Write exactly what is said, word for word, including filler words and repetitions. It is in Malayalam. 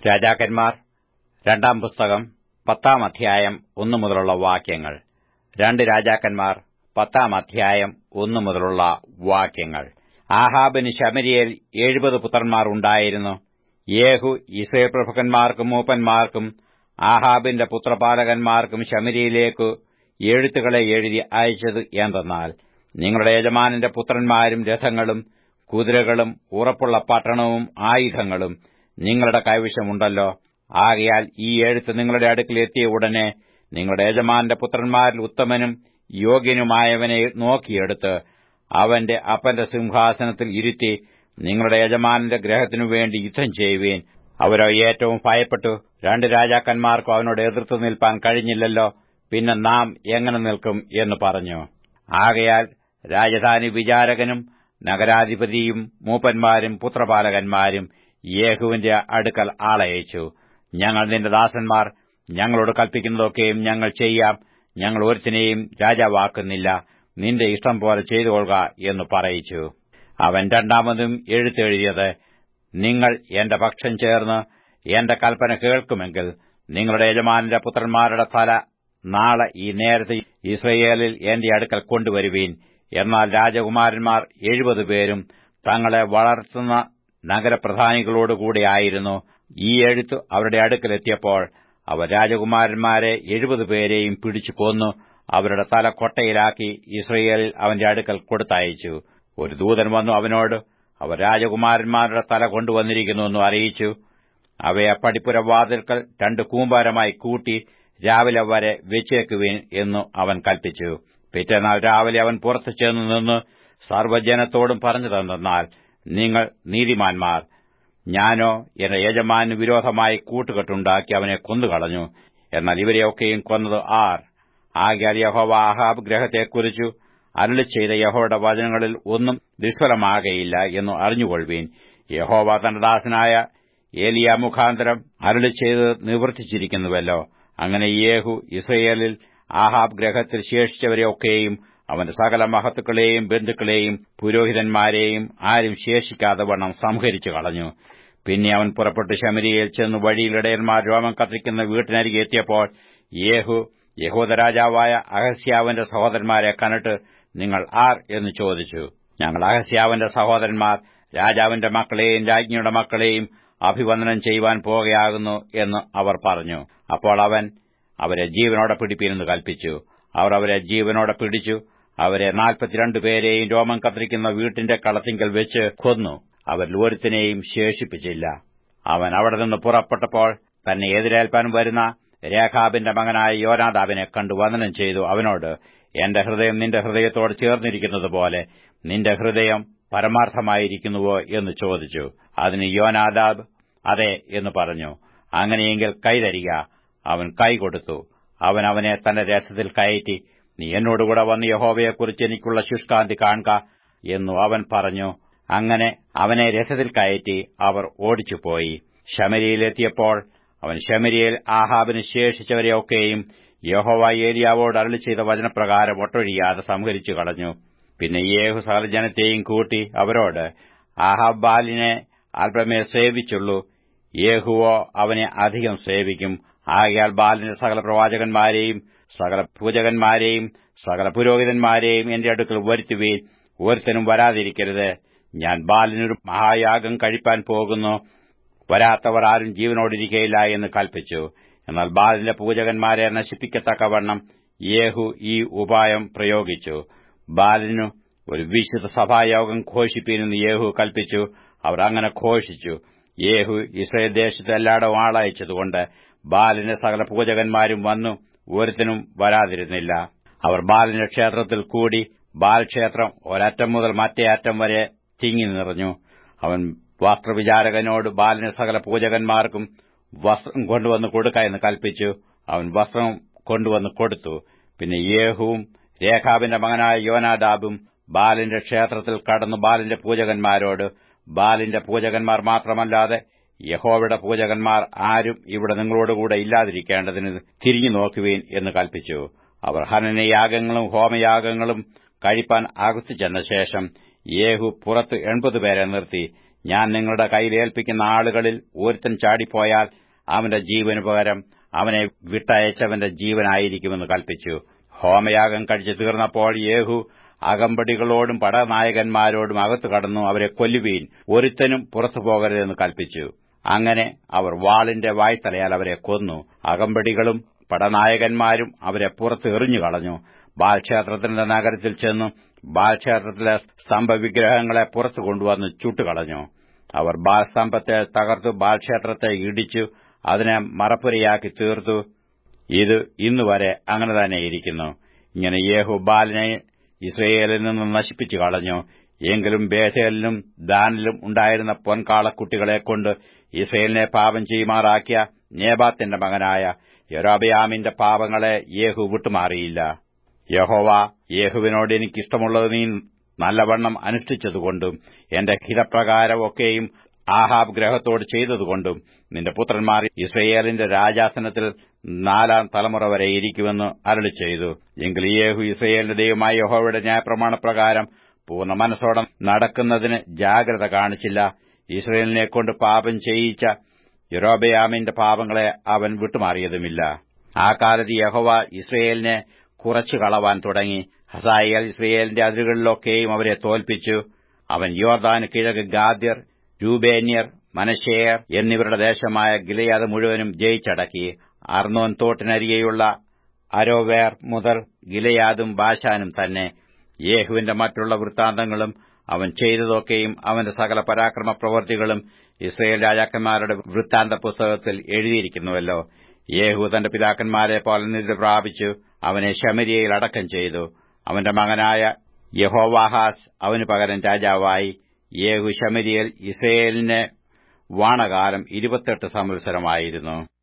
രാജാക്കന്മാർ രണ്ടാം പുസ്തകം പത്താം അധ്യായം ഒന്നു മുതലുള്ള വാക്യങ്ങൾ. രണ്ട് രാജാക്കന്മാർ പത്താം അധ്യായം ഒന്നു മുതലുള്ള വാക്യങ്ങൾ. ആഹാബിന് ശമര്യയിൽ എഴുപത് പുത്രന്മാർ ഉണ്ടായിരുന്നു. യേഹു യിസ്രായേൽ പ്രഭുക്കന്മാർക്കും മൂപ്പന്മാർക്കും ആഹാബിന്റെ പുത്രപാലകന്മാർക്കും ശമര്യയിലേക്ക് എഴുത്തുകളെ എഴുതി അയച്ചത് എന്തെന്നാൽ, നിങ്ങളുടെ യജമാനന്റെ പുത്രന്മാരും രഥങ്ങളും കുതിരകളും ഉറപ്പുള്ള പട്ടണവും ആയുധങ്ങളും നിങ്ങളുടെ കൈവശമുണ്ടല്ലോ. ആകയാൽ ഈ എഴുത്ത് നിങ്ങളുടെ അടുക്കൽ എത്തിയ ഉടനെ നിങ്ങളുടെ യജമാനന്റെ പുത്രന്മാരിൽ ഉത്തമനും യോഗ്യനുമായവനെ നോക്കിയെടുത്ത് അവന്റെ അപ്പന്റെ സിംഹാസനത്തിൽ ഇരുത്തി നിങ്ങളുടെ യജമാനന്റെ ഗ്രഹത്തിനു വേണ്ടി യുദ്ധം ചെയ്യുവീൻ. അവരോ ഏറ്റവും ഭയപ്പെട്ടു. രണ്ട് രാജാക്കന്മാർക്കും അവനോട് എതിർത്തു നിൽപ്പാൻ കഴിഞ്ഞില്ലല്ലോ, പിന്നെ നാം എങ്ങനെ നിൽക്കും എന്ന് പറഞ്ഞു. ആകയാൽ രാജധാനി വിചാരകനും നഗരാധിപതിയും മൂപ്പന്മാരും പുത്രപാലകന്മാരും യേഹുവിന്റെ അടുക്കൽ ആളയച്ചു. ഞങ്ങൾ നിന്റെ ദാസന്മാർ, ഞങ്ങളോട് കൽപ്പിക്കുന്നതൊക്കെയും ഞങ്ങൾ ചെയ്യാം. ഞങ്ങൾ ഒരുത്തിനെയും രാജാവാക്കുന്നില്ല. നിന്റെ ഇഷ്ടം പോലെ ചെയ്തുകൊള്ളുക എന്ന് പറയിച്ചു. അവൻ രണ്ടാമതും എഴുത്തെഴുതിയത്, നിങ്ങൾ എന്റെ പക്ഷം ചേർന്ന് എന്റെ കൽപ്പന കേൾക്കുമെങ്കിൽ നിങ്ങളുടെ യജമാനന്റെ പുത്രന്മാരുടെ തല നാളെ ഈ നേരത്തെ ഇസ്രയേലിൽ എന്റെ അടുക്കൽ കൊണ്ടുവരുവീൻ. എന്നാൽ രാജകുമാരന്മാർ എഴുപത് പേരും തങ്ങളെ വളർത്തുന്ന നഗരപ്രധാനികളോടുകൂടിയായിരുന്നു. ഈ എഴുത്ത് അവരുടെ അടുക്കലെത്തിയപ്പോൾ അവർ രാജകുമാരന്മാരെ എഴുപത് പേരെയും പിടിച്ചു കൊന്നു അവരുടെ തല കൊട്ടയിലാക്കി ഇസ്രയേലിൽ അവന്റെ അടുക്കൽ കൊടുത്തയച്ചു. ഒരു ദൂതൻ വന്നു അവനോട്, അവർ രാജകുമാരന്മാരുടെ തല കൊണ്ടുവന്നിരിക്കുന്നുവെന്ന് അറിയിച്ചു. അവയെ പടിപ്പുര വാതിൽക്കൽ രണ്ട് കൂമ്പാരമായി കൂട്ടി രാവിലെ വരെ വെച്ചേക്കുവിൻ എന്നു അവൻ കൽപ്പിച്ചു. പിറ്റേന്നാൾ രാവിലെ അവൻ പുറത്തു ചെന്നു നിന്ന് സർവ്വജനത്തോടും പറഞ്ഞതെന്നാൽ, നിങ്ങൾ നീതിമാന്മാർ. ഞാനോ എന്റെ യജമാനു വിരോധമായി കൂട്ടുകെട്ടുണ്ടാക്കി അവനെ കൊന്നുകളഞ്ഞു. എന്നാൽ ഇവരെയൊക്കെയും കൊന്നത് ആർ? ആകയാൽ യഹോവ ആഹാബ് ഗ്രഹത്തെക്കുറിച്ചു അരുളിച്ചെയ്ത യഹോവയുടെ വചനങ്ങളിൽ ഒന്നും നിഷ്ഫലമാകയില്ല എന്ന് അറിഞ്ഞുകൊള്ളുവീൻ. യഹോവ തന്റെ ദാസനായ ഏലിയാ മുഖാന്തരം അരുളിച്ചെയ്ത് നിവർത്തിച്ചിരിക്കുന്നുവല്ലോ. അങ്ങനെ യേഹു ഇസ്രയേലിൽ ആഹാബ് ഗ്രഹത്തിൽ ശേഷിച്ചവരെയൊക്കെയും അവന്റെ സകല മഹത്തുക്കളെയും ബന്ധുക്കളെയും പുരോഹിതന്മാരെയും ആരും ശേഷിക്കാതെ വണ്ണം സംഹരിച്ചു കളഞ്ഞു. പിന്നെ അവൻ പുറപ്പെട്ട് ശമര്യയിൽ ചെന്ന് വഴിയിൽ ഇടയന്മാർ രോമം കത്തിക്കുന്ന വീട്ടിനരികെ എത്തിയപ്പോൾ യേഹു യഹൂദ രാജാവായ അഹസ്യാവിന്റെ സഹോദരന്മാരെ കണ്ടിട്ട്, നിങ്ങൾ ആർ എന്ന് ചോദിച്ചു. ഞങ്ങൾ അഹസ്യാവിന്റെ സഹോദരന്മാർ, രാജാവിന്റെ മക്കളെയും രാജ്ഞിയുടെ മക്കളെയും അഭിവന്ദനം ചെയ്യുവാൻ പോകുകയാകുന്നു എന്ന് അവർ പറഞ്ഞു. അപ്പോൾ അവൻ അവരെ ജീവനോടെ പിടിപ്പീനെന്ന് കൽപ്പിച്ചു. അവർ അവരെ ജീവനോടെ പിടിച്ചു. അവരെ നാൽപ്പത്തിരണ്ട് പേരെയും രോമം കത്തിരിക്കുന്ന വീട്ടിന്റെ കളത്തിങ്കൽ വെച്ച് കൊന്നു. അവരിൽ ഒരുത്തിനെയും ശേഷിപ്പിച്ചില്ല. അവൻ അവിടെ നിന്ന് പുറപ്പെട്ടപ്പോൾ തന്നെ എതിരേൽപ്പാൻ വരുന്ന രേഖാബിന്റെ മകനായ യോനാദാബിനെ കണ്ടു വന്ദനം ചെയ്തു. അവനോട്, എന്റെ ഹൃദയം നിന്റെ ഹൃദയത്തോട് ചേർന്നിരിക്കുന്നതുപോലെ നിന്റെ ഹൃദയം പരമാർത്ഥമായിരിക്കുന്നുവോ എന്ന് ചോദിച്ചു. അതിന് യോനാദാബ് അതെ എന്ന് പറഞ്ഞു. അങ്ങനെയെങ്കിൽ കൈ തരിക. അവൻ കൈ കൊടുത്തു. അവൻ അവനെ തന്റെ രഥത്തിൽ കയറ്റി, നീ എന്നോടുകൂടെ വന്ന് യഹോവയെക്കുറിച്ച് എനിക്കുള്ള ശുഷ്കാന്തി കാണുക എന്നു അവൻ പറഞ്ഞു. അങ്ങനെ അവനെ രഥത്തിൽ കയറ്റി അവർ ഓടിച്ചുപോയി. ശമര്യയിലെത്തിയപ്പോൾ അവൻ ശമര്യയിൽ ആഹാബിന് ശേഷിച്ചവരെയൊക്കെയും യഹോവ ഏലിയാവോട് അരുളിച്ചെയ്ത വചനപ്രകാരം ഒട്ടൊഴിയാതെ സംഹരിച്ചു കളഞ്ഞു. പിന്നെ യേഹു സകല ജനത്തെയും കൂട്ടി അവരോട്, ആഹാബ് ബാലിനെ അല്പമേ സേവിച്ചുള്ളൂ, യേഹുവോ അവനെ അധികം സേവിക്കും. ആകയാൽ ബാലിന്റെ സകല പ്രവാചകന്മാരെയും സകല പൂജകന്മാരെയും സകല പുരോഹിതന്മാരെയും എന്റെ അടുക്കൽ വരുത്തുവീൻ. ഒരുത്തനും വരാതിരിക്കരുത്. ഞാൻ ബാലിനൊരു മഹായാഗം കഴിപ്പാൻ പോകുന്നു. വരാത്തവർ ആരും ജീവനോടിരിക്കയില്ല എന്ന് കൽപ്പിച്ചു. എന്നാൽ ബാലിന്റെ പൂജകന്മാരെ നശിപ്പിക്കത്തക്കവണ്ണം യേഹു ഈ ഉപായം പ്രയോഗിച്ചു. ബാലിനു ഒരു വിശുദ്ധ സഭായോഗം ഘോഷിപ്പീനെന്ന് യേഹു കൽപ്പിച്ചു. അവർ അങ്ങനെ ഘോഷിച്ചു. യേഹു ഇസ്രായേൽ ദേശത്ത് എല്ലായിടവും ആളയച്ചതുകൊണ്ട് ബാലിന്റെ സകല പൂജകന്മാരും വന്നു. ഒരുത്തനും വരാതിരുന്നില്ല. അവർ ബാലിന്റെ ക്ഷേത്രത്തിൽ കൂടി. ബാൽ ക്ഷേത്രം ഒരറ്റം മുതൽ മറ്റേ അറ്റം വരെ തിങ്ങി നിറഞ്ഞു. അവൻ വസ്ത്രവിചാരകനോട് ബാലിന്റെ സകല പൂജകന്മാർക്കും വസ്ത്രം കൊണ്ടുവന്ന് കൊടുക്ക എന്ന് കൽപ്പിച്ചു. അവൻ വസ്ത്രം കൊണ്ടുവന്ന് കൊടുത്തു. പിന്നെ യേഹുവും രേഖാബിന്റെ മകനായ യോനാദാബും ബാലിന്റെ ക്ഷേത്രത്തിൽ കടന്നു ബാലിന്റെ പൂജകന്മാരോട്, ബാലിന്റെ പൂജകന്മാർ മാത്രമല്ലാതെ യഹോവയുടെ പൂജകന്മാർ ആരും ഇവിടെ നിങ്ങളോടുകൂടെ ഇല്ലാതിരിക്കേണ്ടതിന് തിരിഞ്ഞു നോക്കുവീൻ എന്ന് കൽപ്പിച്ചു. അവർ ഹനനയാഗങ്ങളും ഹോമയാഗങ്ങളും കഴിപ്പാൻ അകത്തു ചെന്ന ശേഷം യേഹു പുറത്ത് എൺപത് പേരെ നിർത്തി. ഞാൻ നിങ്ങളുടെ കയ്യിൽ ഏൽപ്പിക്കുന്ന ആളുകളിൽ ഒരുത്തൻ ചാടിപ്പോയാൽ അവന്റെ ജീവന് പകരം അവനെ വിട്ടയച്ചവന്റെ ജീവനായിരിക്കുമെന്ന് കൽപ്പിച്ചു. ഹോമയാഗം കഴിച്ചു തീർന്നപ്പോൾ യേഹു അകമ്പടികളോടും പടനായകന്മാരോടും അകത്തു കടന്നു അവരെ കൊല്ലുവീൻ, ഒരുത്തനും പുറത്തു പോകരുതെന്ന് കൽപ്പിച്ചു. അങ്ങനെ അവർ വാളിന്റെ വായ്ത്തലയാൽ അവരെ കൊന്നു. അകമ്പടികളും പടനായകന്മാരും അവരെ പുറത്ത് എറിഞ്ഞുകളഞ്ഞു. ബാൽക്ഷേത്രത്തിന്റെ നഗരത്തിൽ ചെന്നു ബാൽക്ഷേത്രത്തിലെ സ്തംഭവിഗ്രഹങ്ങളെ പുറത്തു കൊണ്ടുവന്ന് ചുട്ടുകളഞ്ഞു. അവർ ബാൽസ്തംഭത്തെ തകർത്തു ബാൽക്ഷേത്രത്തെ ഇടിച്ചു അതിനെ മറപ്പുരയാക്കി തീർത്തു. ഇത് ഇന്നുവരെ അങ്ങനെ തന്നെയിരിക്കുന്നു. ഇങ്ങനെ യേഹു ബാലിനെ ഇസ്രയേലിൽ നിന്ന് നശിപ്പിച്ചു കളഞ്ഞു. എങ്കിലും ബേഥേലിലും ദാനിലും ഉണ്ടായിരുന്ന പൊൻകാളക്കുട്ടികളെക്കൊണ്ട് ഇസ്രയേലിനെ പാപം ചെയ്യുമാറാക്കിയ നേബാത്തിന്റെ മകനായ യൊരോബെയാമിന്റെ പാപങ്ങളെ യേഹു വിട്ടുമാറിയില്ല. യഹോവ യേഹുവിനോട് എനിക്കിഷ്ടമുള്ളത് നീ നല്ലവണ്ണം അനുഷ്ഠിച്ചതുകൊണ്ടും എന്റെ ഹിതപ്രകാരം ഒക്കെയും ആഹാബ് ഗ്രഹത്തോട് ചെയ്തതുകൊണ്ടും നിന്റെ പുത്രന്മാർ ഇസ്രയേലിന്റെ രാജാസനത്തിൽ നാലാം തലമുറ വരെ ഇരിക്കുമെന്ന് അരുളിച്ചെയ്തു. എങ്കിൽ യേഹു ഇസ്രയേലിന്റെ ദൈവമായ യഹോവയുടെ ന്യായപ്രമാണപ്രകാരം പൂർണ്ണ മനസ്സോടെ നടക്കുന്നതിന് ജാഗ്രത കാണിച്ചില്ല. ഇസ്രയേലിനെക്കൊണ്ട് പാപം ചെയ്യിച്ച യൊരോബെയാമിന്റെ പാപങ്ങളെ അവൻ വിട്ടുമാറിയതുമില്ല. ആ കാലത്ത് യഹോവ ഇസ്രയേലിനെ കുറച്ചു കളവാൻ തുടങ്ങി. ഹസായേൽ ഇസ്രയേലിന്റെ അതിരുകളിലൊക്കെയും അവരെ തോൽപ്പിച്ചു. അവൻ യോർദാന് കിഴക്ക് ഗാദ്യർ, രൂബേന്യർ, മനശ്ശേയർ എന്നിവരുടെ ദേശമായ ഗിലെയാദ് മുഴുവനും ജയിച്ചടക്കി. അർന്നോൻ തോട്ടിനരികെയുള്ള അരോവേർ മുതൽ ഗിലെയാദും ബാശാനും തന്നെ. യേഹുവിന്റെ മറ്റുള്ള വൃത്താന്തങ്ങളും അവൻ ചെയ്തതൊക്കെയും അവന്റെ സകല പരാക്രമ പ്രവൃത്തികളും ഇസ്രയേൽ രാജാക്കന്മാരുടെ വൃത്താന്ത പുസ്തകത്തിൽ എഴുതിയിരിക്കുന്നുവല്ലോ. യേഹു തന്റെ പിതാക്കന്മാരെ പോലെ നിദ്ര പ്രാപിച്ചു അവനെ ശമര്യയിൽ അടക്കം ചെയ്തു. അവന്റെ മകനായ യഹോവാഹാസ് അവനു പകരം രാജാവായി. യേഹു ശമര്യയിൽ ഇസ്രയേലിനെ വാണകാലം ഇരുപത്തെട്ട് സംവത്സരമായിരുന്നു.